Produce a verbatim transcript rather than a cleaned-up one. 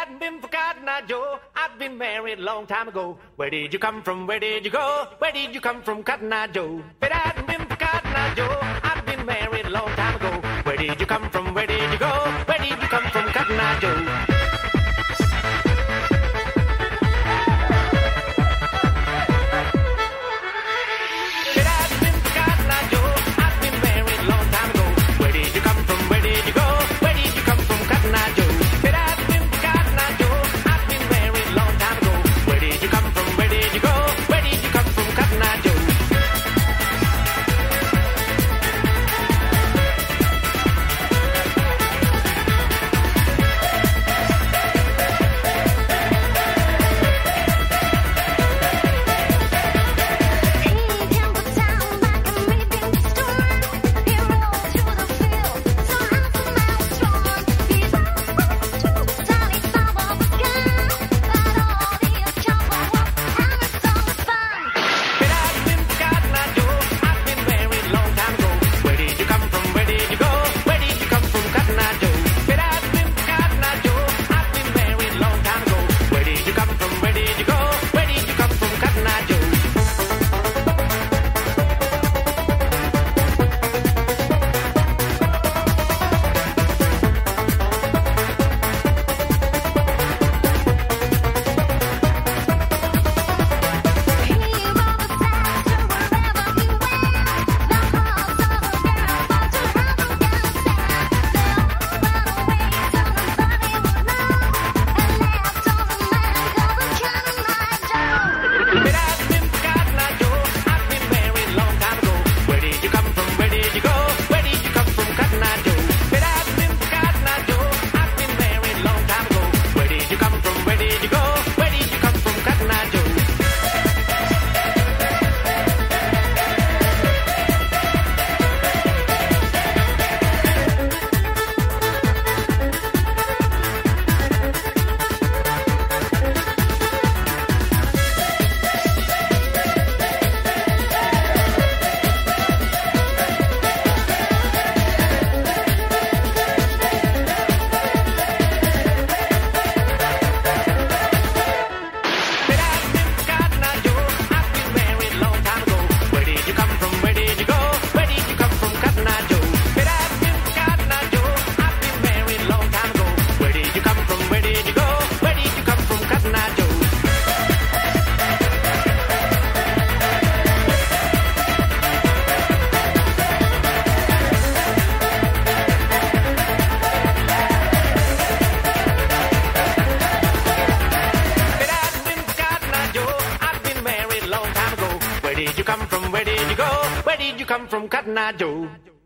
hadn't been for Cotton Eye Joe, I'd been married a long time ago. Where did you come from? Where did you go? Where did you come from, Cotton Eye Joe? If it hadn't been for Cotton Eye Joe, I'd been married a long time ago. Where did you come from? Where did you go? Where did you come from, Cotton Eye Joe? Where did you come from? Where did you go? Where did you come from, Cotton Eye Joe?